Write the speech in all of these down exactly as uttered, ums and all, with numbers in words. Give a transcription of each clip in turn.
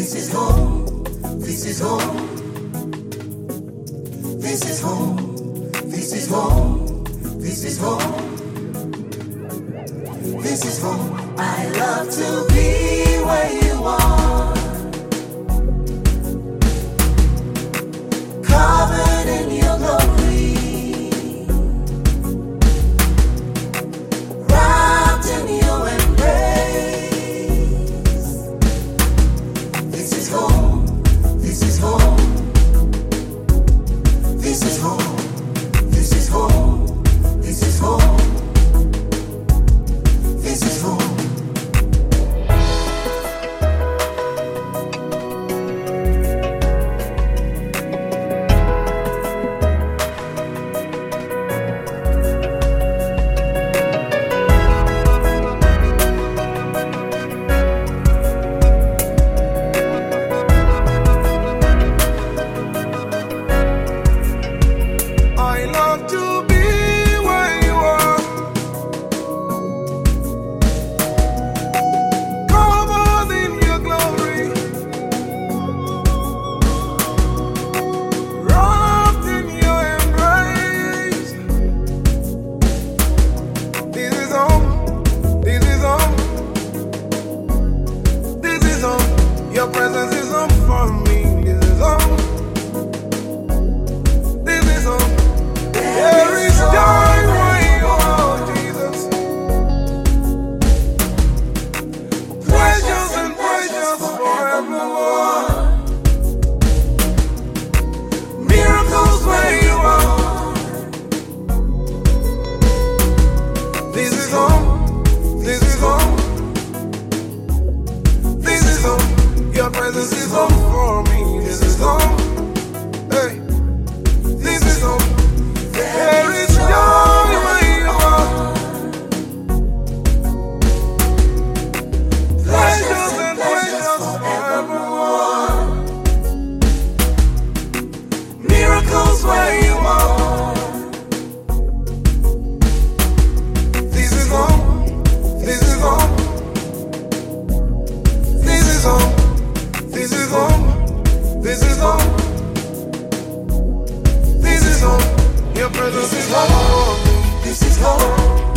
This is home. This is home. This is home. This is home. This is home. This is home. I love to be where you are, covered in your glory, wrapped in your embrace. This is home. This is home. This is home. This is home. This is home. This is home. Your presence is home for me. This is home. This is home. There is joy where you are, Jesus. Precious and precious forevermore. Miracles where you are. This is home. This is home. This is home. Your presence is home for me. This is home. Hey, this is home. There is joy where you are. Precious and precious forevermore. Miracles where you are. This is home. This is home. This is home. This is home. This is home. This is home. Your presence is home. This is home.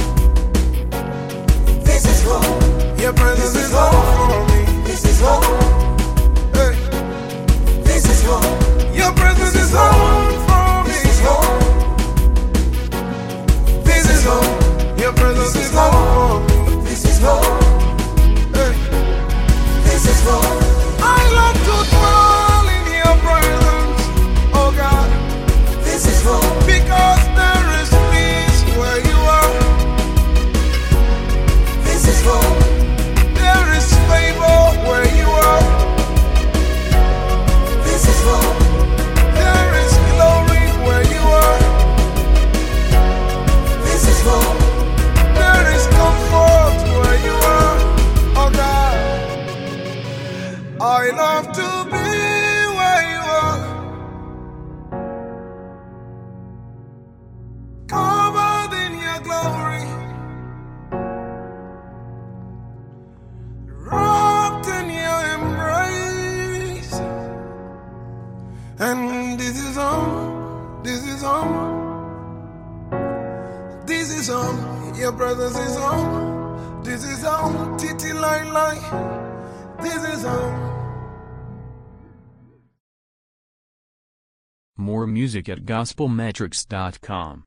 This is home. Your presence is home for me. This is home. Hey, This is home. your presence is home for me. This is home. This is home. Your presence is home for me. This is home. Hey, This is home. I love to dwell in your presence, oh God, This is home. because there is peace where you are. This is home. There is favor where you are. This is home. There is glory where you are. This is home. There is comfort where you are, oh God. I love to be where you are, covered in your glory, wrapped in your embrace. And this is home, this is home, this is home. Your presence is home, this is home. Titi lai lai, this is home. More music at gospel metrics dot com.